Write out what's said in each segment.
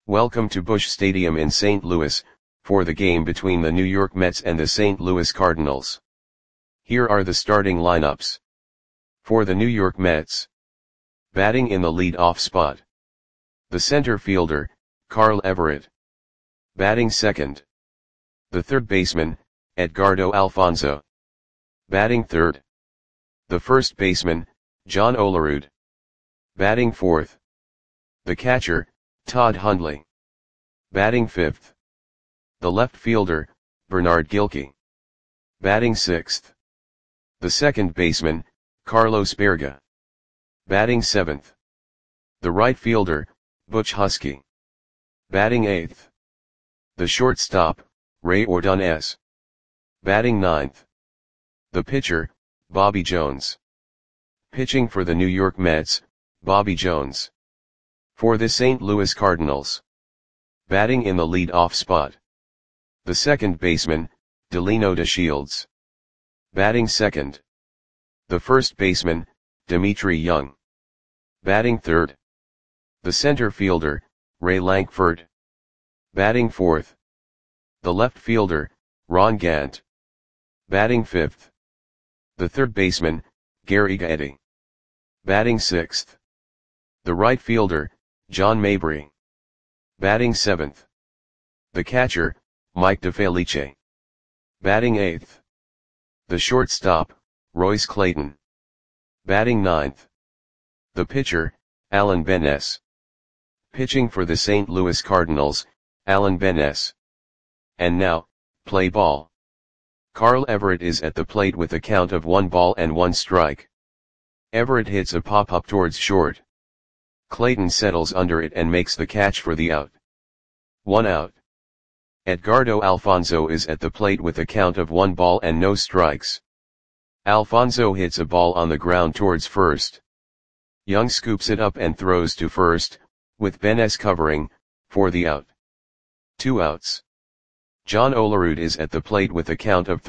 Welcome to Busch Stadium in St. Louis, for the game between the New York Mets and the St. Louis Cardinals. Here are the starting lineups. For the New York Mets. Batting in the lead-off spot. The center fielder, Carl Everett. Batting second. The third baseman, Edgardo Alfonzo. Batting third. The first baseman, John Olerud. Batting fourth. The catcher, Todd Hundley. Batting fifth. The left fielder, Bernard Gilkey. Batting sixth. The second baseman, Carlos Baerga. Batting seventh. The right fielder, Butch Huskey. Batting eighth. The shortstop, Ray Ordonez. Batting ninth. The pitcher, Bobby Jones. Pitching for the New York Mets, Bobby Jones. For the St. Louis Cardinals. Batting in the lead-off spot. The second baseman, Delino DeShields. Batting second. The first baseman, Dmitri Young. Batting third. The center fielder, Ray Lankford. Batting fourth. The left fielder, Ron Gant. Batting fifth. The third baseman, Gary Gaetti. Batting sixth. The right fielder, John Mabry. Batting seventh. The catcher, Mike DeFelice. Batting eighth. The shortstop, Royce Clayton. Batting ninth. The pitcher, Alan Benes. Pitching for the St. Louis Cardinals, Alan Benes. And now, play ball. Carl Everett is at the plate with a count of 1-1 Everett hits a pop-up towards short. Clayton settles under it and makes the catch for the out. 1 out. Edgardo Alfonzo is at the plate with a count of 1-0. Alfonzo hits a ball on the ground towards first. Young scoops it up and throws to first, with Benes covering, for the out. 2 outs. John Olerud is at the plate with a count of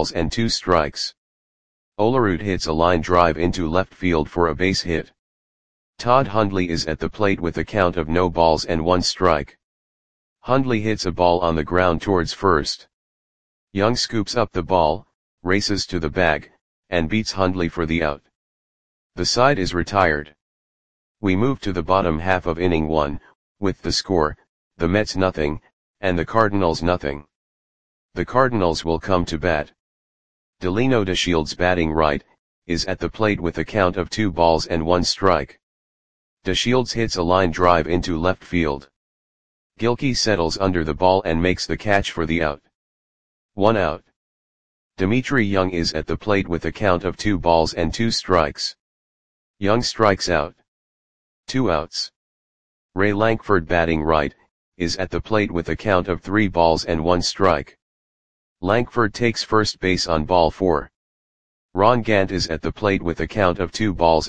3-2. Olerud hits a line drive into left field for a base hit. Todd Hundley is at the plate with a count of 0-1. Hundley hits a ball on the ground towards first. Young scoops up the ball, races to the bag, and beats Hundley for the out. The side is retired. We move to the bottom half of inning 1, with the score, the Mets 0, and the Cardinals 0. The Cardinals will come to bat. Delino DeShields batting right, is at the plate with a count of 2-1. DeShields hits a line drive into left field. Gilkey settles under the ball and makes the catch for the out. 1 out. Dmitri Young is at the plate with a count of 2-2. Young strikes out. 2 outs. Ray Lankford batting right, is at the plate with a count of 3-1. Lankford takes first base on ball 4. Ron Gant is at the plate with a count of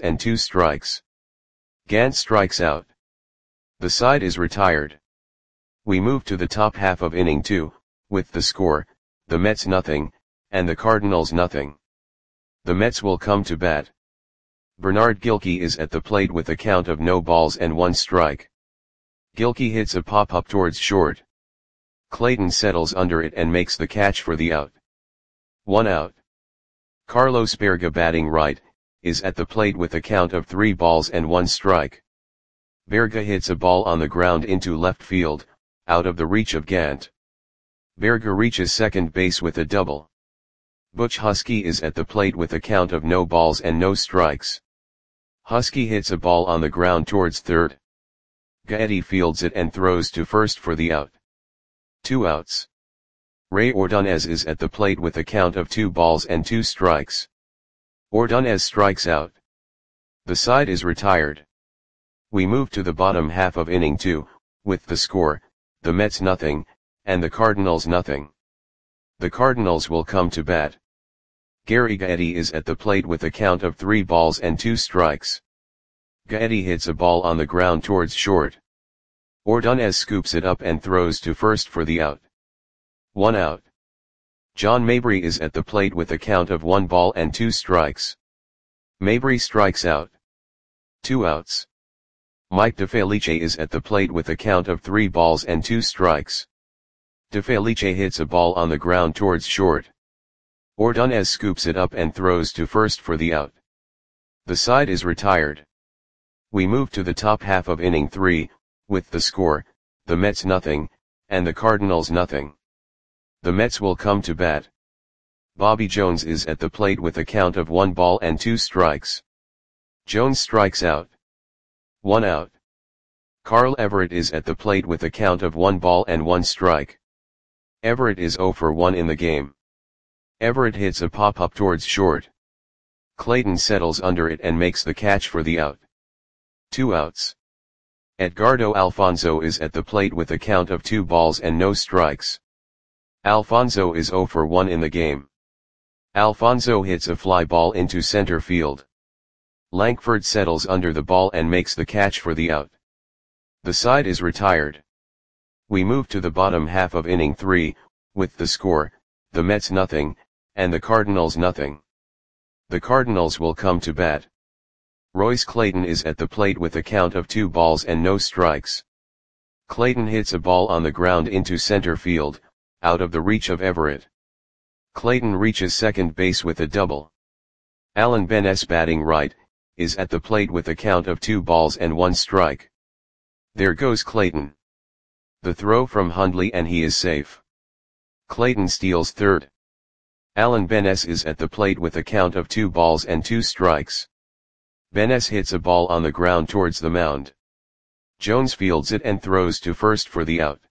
2-2. Gant strikes out. The side is retired. We move to the top half of inning 2, with the score, the Mets 0, and the Cardinals 0. The Mets will come to bat. Bernard Gilkey is at the plate with a count of 0-1. Gilkey hits a pop-up towards short. Clayton settles under it and makes the catch for the out. 1 out. Carlos Baerga batting right, is at the plate with a count of 3-1. Baerga hits a ball on the ground into left field, out of the reach of Gant. Baerga reaches second base with a double. Butch Huskey is at the plate with a count of 0-0. Huskey hits a ball on the ground towards third. Gaetti fields it and throws to first for the out. 2 outs. Ray Ordonez is at the plate with a count of 2-2. Ordonez strikes out. The side is retired. We move to the bottom half of inning 2, with the score, the Mets 0, and the Cardinals 0. The Cardinals will come to bat. Gary Gaetti is at the plate with a count of 3-2. Gaetti hits a ball on the ground towards short. Ordonez scoops it up and throws to first for the out. 1 out. John Mabry is at the plate with a count of 1-2. Mabry strikes out. 2 outs. Mike DeFelice is at the plate with a count of 3 balls and 2 strikes. DeFelice hits a ball on the ground towards short. Ordonez scoops it up and throws to first for the out. The side is retired. We move to the top half of inning 3, with the score, the Mets nothing, and the Cardinals nothing. The Mets will come to bat. Bobby Jones is at the plate with a count of 1 ball and 2 strikes. Jones strikes out. 1 out. Carl Everett is at the plate with a count of 1 ball and 1 strike. Everett is 0 for 1 in the game. Everett hits a pop-up towards short. Clayton settles under it and makes the catch for the out. 2 outs. Edgardo Alfonzo is at the plate with a count of 2 balls and no strikes. Alfonzo is 0 for 1 in the game. Alfonzo hits a fly ball into center field. Lankford settles under the ball and makes the catch for the out. The side is retired. We move to the bottom half of inning 3, with the score, the Mets nothing, and the Cardinals nothing. The Cardinals will come to bat. Royce Clayton is at the plate with a count of 2 balls and no strikes. Clayton hits a ball on the ground into center field, out of the reach of Everett. Clayton reaches second base with a double. Alan Benes, batting right, is at the plate with a count of 2 balls and 1 strike. There goes Clayton. The throw from Hundley and he is safe. Clayton steals third. Alan Benes is at the plate with a count of 2 balls and 2 strikes. Benes hits a ball on the ground towards the mound. Jones fields it and throws to first for the out.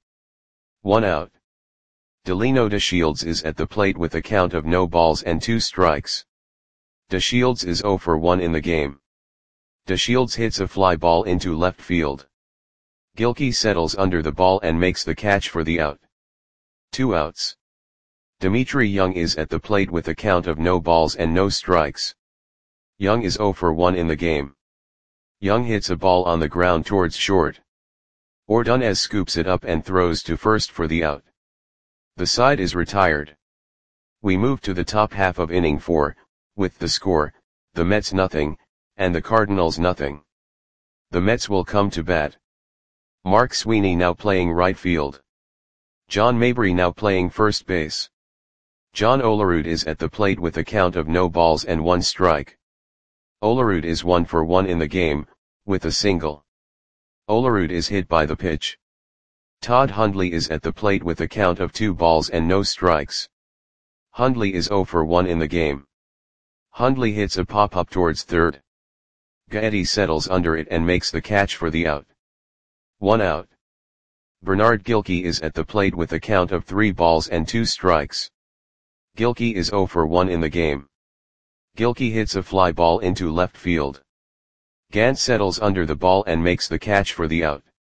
1 out. Delino DeShields is at the plate with a count of no balls and 2 strikes. DeShields is 0 for 1 in the game. DeShields hits a fly ball into left field. Gilkey settles under the ball and makes the catch for the out. 2 outs. Dimitri Young is at the plate with a count of no balls and no strikes. Young is 0 for 1 in the game. Young hits a ball on the ground towards short. Ordonez scoops it up and throws to first for the out. The side is retired. We move to the top half of inning 4, with the score, the Mets nothing, and the Cardinals nothing. The Mets will come to bat. Mark Sweeney now playing right field. John Mabry now playing first base. John Olerud is at the plate with a count of no balls and 1 strike. Olerud is 1 for 1 in the game, with a single. Olerud is hit by the pitch. Todd Hundley is at the plate with a count of 2 balls and no strikes. Hundley is 0 for 1 in the game. Hundley hits a pop-up towards third. Gaetti settles under it and makes the catch for the out. 1 out. Bernard Gilkey is at the plate with a count of 3 balls and 2 strikes. Gilkey is 0 for 1 in the game. Gilkey hits a fly ball into left field. Gant settles under the ball and makes the catch for the out.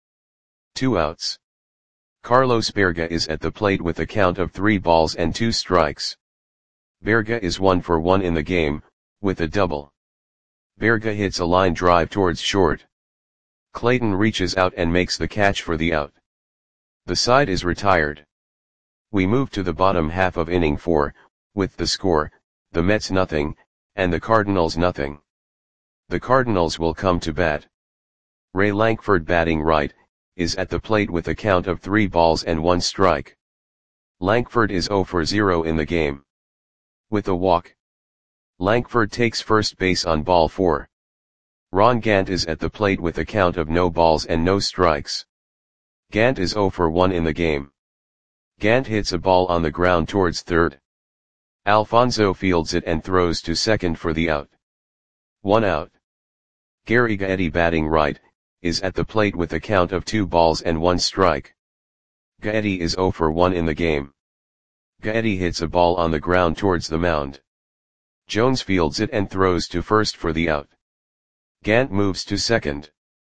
2 outs. Carlos Berga is at the plate with a count of 3 balls and 2 strikes. Berga is 1 for 1 in the game, with a double. Berga hits a line drive towards short. Clayton reaches out and makes the catch for the out. The side is retired. We move to the bottom half of inning 4, with the score, the Mets nothing, and the Cardinals nothing. The Cardinals will come to bat. Ray Lankford, batting right, is at the plate with a count of 3 balls and 1 strike. Lankford is 0 for 0 in the game. With a walk. Lankford takes first base on ball 4. Ron Gant is at the plate with a count of no balls and no strikes. Gant is 0 for 1 in the game. Gant hits a ball on the ground towards third. Alfonzo fields it and throws to second for the out. 1 out. Gary Gaetti, batting right, is at the plate with a count of 2 balls and 1 strike. Gaetti is 0 for 1 in the game. Gaetti hits a ball on the ground towards the mound. Jones fields it and throws to first for the out. Gant moves to second.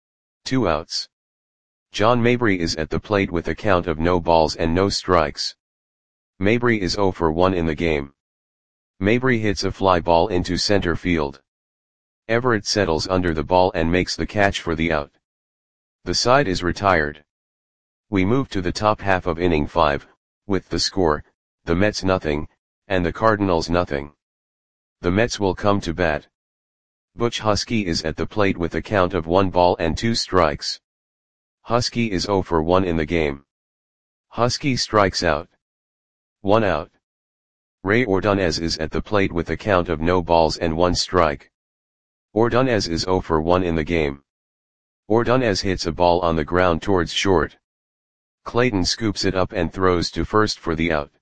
2 outs. John Mabry is at the plate with a count of no balls and no strikes. Mabry is 0 for 1 in the game. Mabry hits a fly ball into center field. Everett settles under the ball and makes the catch for the out. The side is retired. We move to the top half of inning 5, with the score, the Mets nothing, and the Cardinals nothing. The Mets will come to bat. Butch Husky is at the plate with a count of 1 ball and 2 strikes. Husky is 0 for 1 in the game. Husky strikes out. 1 out. Ray Ordonez is at the plate with a count of no balls and 1 strike. Ordonez is 0 for 1 in the game. Ordonez hits a ball on the ground towards short. Clayton scoops it up and throws to first for the out.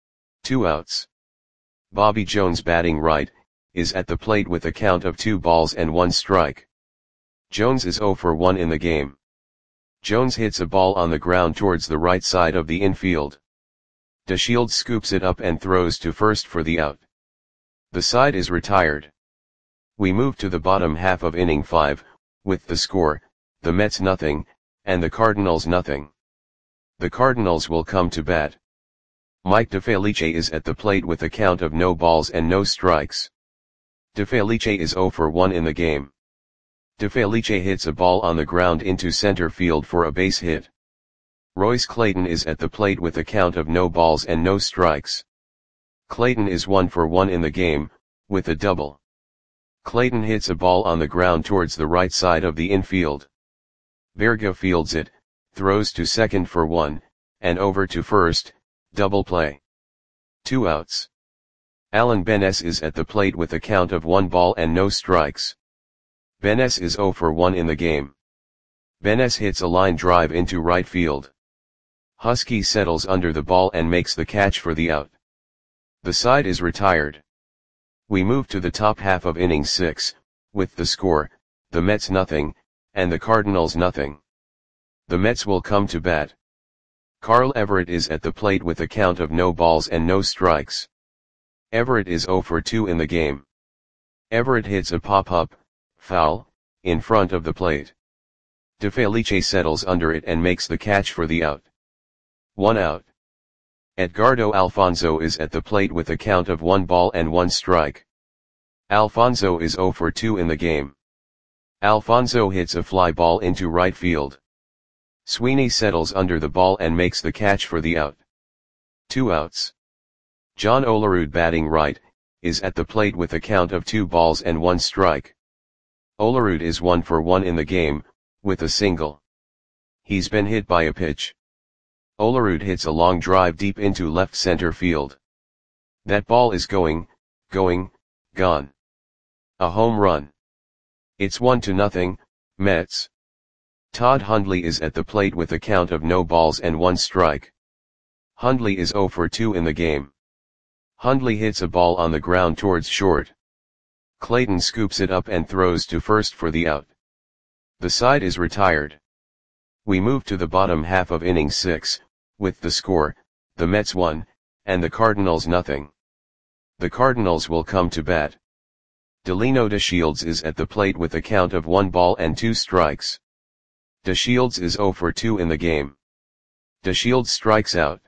2 outs. Bobby Jones batting right, is at the plate with a count of 2 balls and 1 strike. Jones is 0 for 1 in the game. Jones hits a ball on the ground towards the right side of the infield. DeShields scoops it up and throws to first for the out. The side is retired. We move to the bottom half of inning 5, with the score, the Mets nothing, and the Cardinals nothing. The Cardinals will come to bat. Mike DeFelice is at the plate with a count of no balls and no strikes. DeFelice is 0 for 1 in the game. DeFelice hits a ball on the ground into center field for a base hit. Royce Clayton is at the plate with a count of no balls and no strikes. Clayton is 1 for 1 in the game, with a double. Clayton hits a ball on the ground towards the right side of the infield. Verga fields it, throws to second for 1, and over to first, double play. 2 outs. Alan Benes is at the plate with a count of 1 ball and no strikes. Benes is 0 for 1 in the game. Benes hits a line drive into right field. Husky settles under the ball and makes the catch for the out. The side is retired. We move to the top half of inning 6, with the score, the Mets nothing, and the Cardinals nothing. The Mets will come to bat. Carl Everett is at the plate with a count of no balls and no strikes. Everett is 0 for 2 in the game. Everett hits a pop-up, foul, in front of the plate. DeFelice settles under it and makes the catch for the out. 1 out. Edgardo Alfonzo is at the plate with a count of 1 ball and 1 strike. Alfonzo is 0 for 2 in the game. Alfonzo hits a fly ball into right field. Sweeney settles under the ball and makes the catch for the out. 2 outs. John Olerud batting right, is at the plate with a count of 2 balls and 1 strike. Olerud is 1 for 1 in the game, with a single. He's been hit by a pitch. Olerud hits a long drive deep into left center field. That ball is gone. A home run. It's 1-0, Mets. Todd Hundley is at the plate with a count of no balls and 1 strike. Hundley is 0 for 2 in the game. Hundley hits a ball on the ground towards short. Clayton scoops it up and throws to first for the out. The side is retired. We move to the bottom half of inning 6, with the score, the Mets 1, and the Cardinals nothing. The Cardinals will come to bat. Delino DeShields is at the plate with a count of 1 ball and 2 strikes. DeShields is 0 for 2 in the game. DeShields strikes out.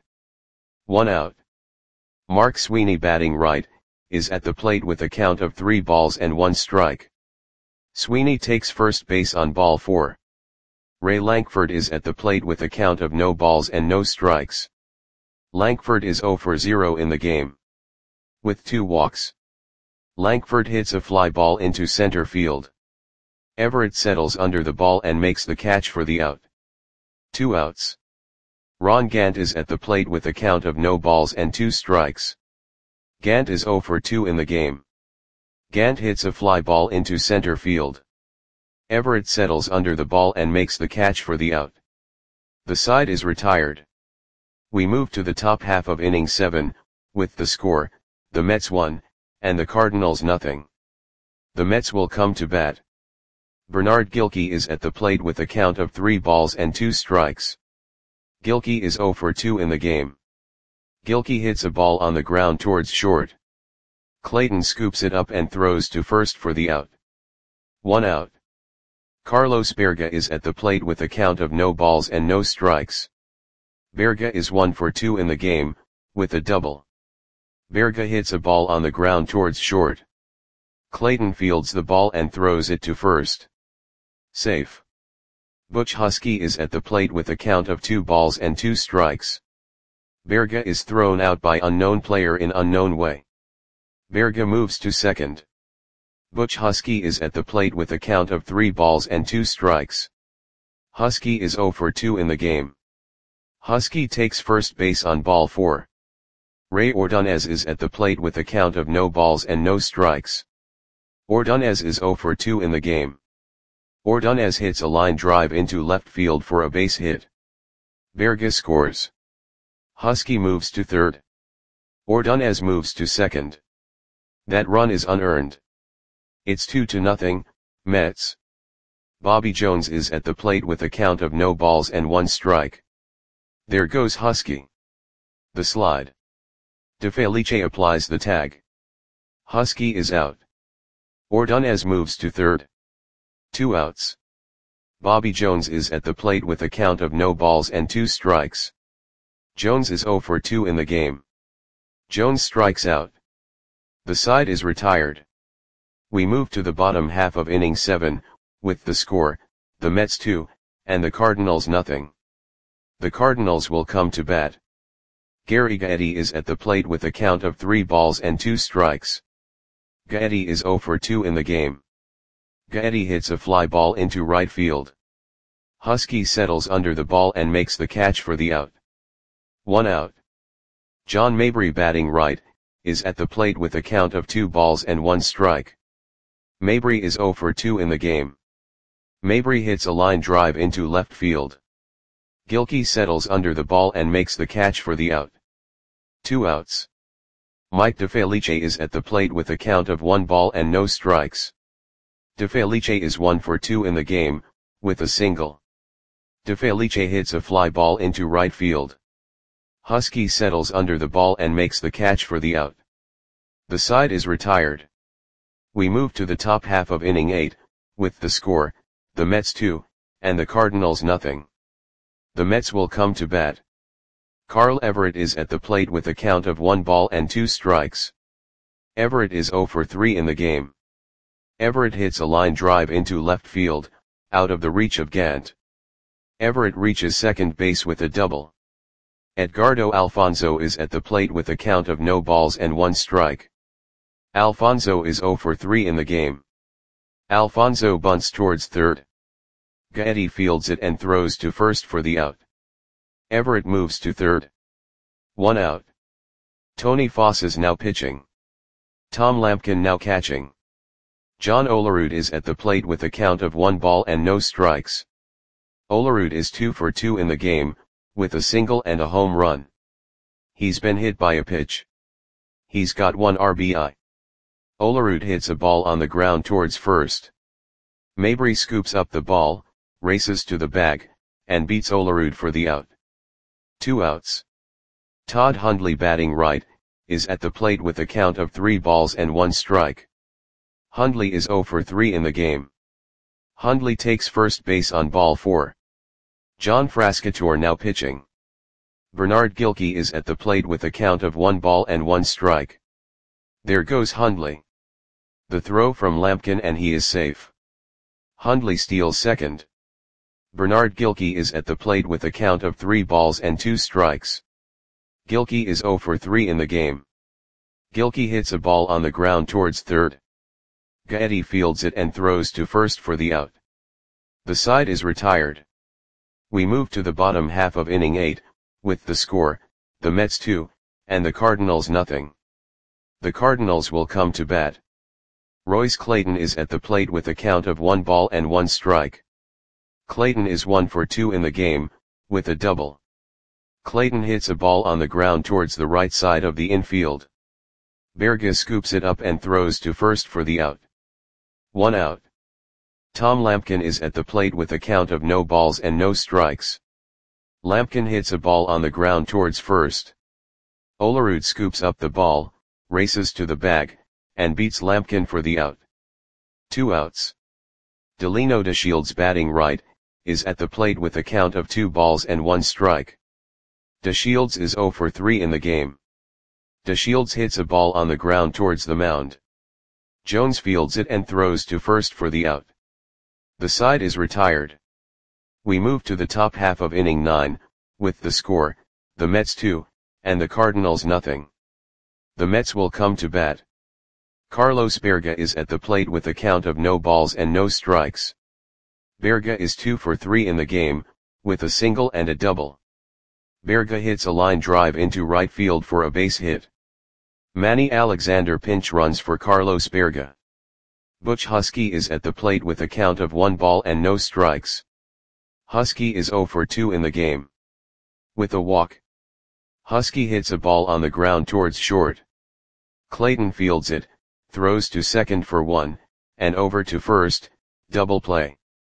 1 out. Mark Sweeney batting right, is at the plate with a count of 3 balls and 1 strike. Sweeney takes first base on ball 4. Ray Lankford is at the plate with a count of no balls and no strikes. Lankford is 0 for 0 in the game. With 2 walks. Lankford hits a fly ball into center field. Everett settles under the ball and makes the catch for the out. 2 outs. Ron Gant is at the plate with a count of no balls and 2 strikes. Gant is 0 for 2 in the game. Gant hits a fly ball into center field. Everett settles under the ball and makes the catch for the out. The side is retired. We move to the top half of inning 7, with the score, the Mets 1, and the Cardinals nothing. The Mets will come to bat. Bernard Gilkey is at the plate with a count of 3 balls and 2 strikes. Gilkey is 0 for 2 in the game. Gilkey hits a ball on the ground towards short. Clayton scoops it up and throws to first for the out. 1 out. Carlos Berga is at the plate with a count of no balls and no strikes. Berga is 1 for 2 in the game, with a double. Berga hits a ball on the ground towards short. Clayton fields the ball and throws it to first. Safe. Butch Husky is at the plate with a count of 2 balls and 2 strikes. Berga is thrown out by unknown player in unknown way. Berga moves to second. Butch Husky is at the plate with a count of 3 balls and 2 strikes. Husky is 0 for 2 in the game. Husky takes first base on ball 4. Ray Ordonez is at the plate with a count of no balls and no strikes. Ordonez is 0 for 2 in the game. Ordonez hits a line drive into left field for a base hit. Berga scores. Husky moves to third. Ordonez moves to second. That run is unearned. It's 2-0, Mets. Bobby Jones is at the plate with a count of no balls and 1 strike. There goes Husky. The slide. DeFelice applies the tag. Husky is out. Ordonez moves to third. 2 outs. Bobby Jones is at the plate with a count of no balls and 2 strikes. Jones is 0 for 2 in the game. Jones strikes out. The side is retired. We move to the bottom half of inning 7, with the score, the Mets 2, and the Cardinals nothing. The Cardinals will come to bat. Gary Gaetti is at the plate with a count of 3 balls and 2 strikes. Gaetti is 0 for 2 in the game. Gaetti hits a fly ball into right field. Husky settles under the ball and makes the catch for the out. 1 out. John Mabry, batting right, is at the plate with a count of 2 balls and 1 strike. Mabry is 0 for 2 in the game. Mabry hits a line drive into left field. Gilkey settles under the ball and makes the catch for the out. 2 outs. Mike DeFelice is at the plate with a count of 1 ball and no strikes. DeFelice is 1 for 2 in the game, with a single. DeFelice hits a fly ball into right field. Husky settles under the ball and makes the catch for the out. The side is retired. We move to the top half of inning 8, with the score, the Mets 2, and the Cardinals nothing. The Mets will come to bat. Carl Everett is at the plate with a count of 1 ball and 2 strikes. Everett is 0 for 3 in the game. Everett hits a line drive into left field, out of the reach of Gant. Everett reaches second base with a double. Edgardo Alfonzo is at the plate with a count of no balls and 1 strike. Alfonzo is 0 for 3 in the game. Alfonzo bunts towards third. Gaetti fields it and throws to first for the out. Everett moves to third. 1 out. Tony Foss is now pitching. Tom Lampkin now catching. John Olerud is at the plate with a count of 1 ball and no strikes. Olerud is 2 for 2 in the game, with a single and a home run. He's been hit by a pitch. He's got 1 RBI. Olerud hits a ball on the ground towards first. Mabry scoops up the ball, races to the bag, and beats Olerud for the out. 2 outs. Todd Hundley, batting right, is at the plate with a count of 3 balls and 1 strike. Hundley is 0 for 3 in the game. Hundley takes first base on ball 4. John Frascatore now pitching. Bernard Gilkey is at the plate with a count of 1 ball and 1 strike. There goes Hundley. The throw from Lampkin and he is safe. Hundley steals second. Bernard Gilkey is at the plate with a count of 3 balls and 2 strikes. Gilkey is 0 for 3 in the game. Gilkey hits a ball on the ground towards third. Gaetti fields it and throws to first for the out. The side is retired. We move to the bottom half of inning 8, with the score, the Mets 2, and the Cardinals nothing. The Cardinals will come to bat. Royce Clayton is at the plate with a count of 1 ball and 1 strike. Clayton is 1 for 2 in the game, with a double. Clayton hits a ball on the ground towards the right side of the infield. Berga scoops it up and throws to first for the out. 1 out. Tom Lampkin is at the plate with a count of no balls and no strikes. Lampkin hits a ball on the ground towards first. Olerud scoops up the ball, races to the bag, and beats Lampkin for the out. 2 outs. Delino DeShields, batting right, is at the plate with a count of 2 balls and 1 strike. DeShields is 0 for 3 in the game. DeShields hits a ball on the ground towards the mound. Jones fields it and throws to first for the out. The side is retired. We move to the top half of inning 9, with the score, the Mets 2, and the Cardinals nothing. The Mets will come to bat. Carlos Berga is at the plate with a count of no balls and no strikes. Berga is 2 for 3 in the game, with a single and a double. Berga hits a line drive into right field for a base hit. Manny Alexander pinch runs for Carlos Berga. Butch Husky is at the plate with a count of 1 ball and no strikes. Husky is 0 for 2 in the game. With a walk, Husky hits a ball on the ground towards short. Clayton fields it, throws to second for 1, and over to first, double play.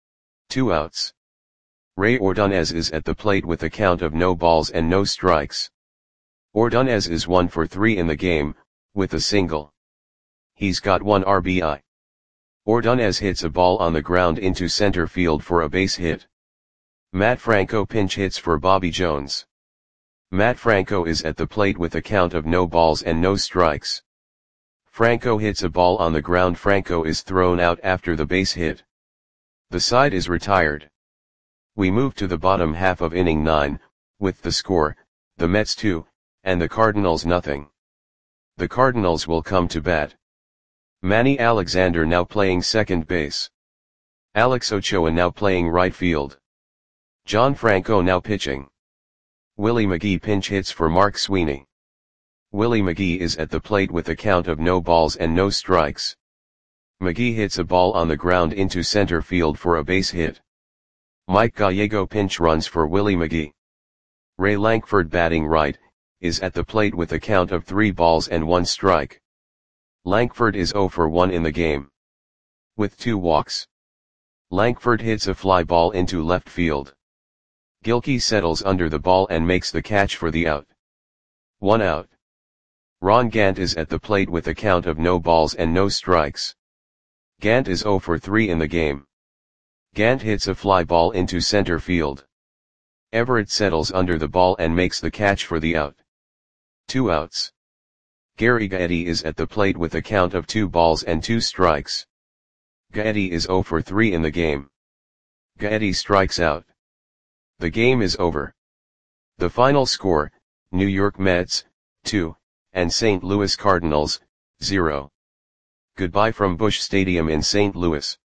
2 outs. Ray Ordonez is at the plate with a count of no balls and no strikes. Ordonez is 1 for 3 in the game, with a single. He's got 1 RBI. Ordonez hits a ball on the ground into center field for a base hit. Matt Franco pinch hits for Bobby Jones. Matt Franco is at the plate with a count of no balls and no strikes. Franco hits a ball on the ground. Franco is thrown out after the base hit. The side is retired. We move to the bottom half of inning 9, with the score, the Mets 2, and the Cardinals nothing. The Cardinals will come to bat. Manny Alexander now playing second base. Alex Ochoa now playing right field. John Franco now pitching. Willie McGee pinch hits for Mark Sweeney. Willie McGee is at the plate with a count of no balls and no strikes. McGee hits a ball on the ground into center field for a base hit. Mike Gallego pinch runs for Willie McGee. Ray Lankford batting right, is at the plate with a count of 3 balls and 1 strike. Lankford is 0 for 1 in the game. With 2 walks. Lankford hits a fly ball into left field. Gilkey settles under the ball and makes the catch for the out. 1 out. Ron Gant is at the plate with a count of no balls and no strikes. Gant is 0 for 3 in the game. Gant hits a fly ball into center field. Everett settles under the ball and makes the catch for the out. 2 outs. Gary Gaetti is at the plate with a count of 2 balls and 2 strikes. Gaetti is 0 for 3 in the game. Gaetti strikes out. The game is over. The final score, New York Mets, 2, and St. Louis Cardinals, 0. Goodbye from Busch Stadium in St. Louis.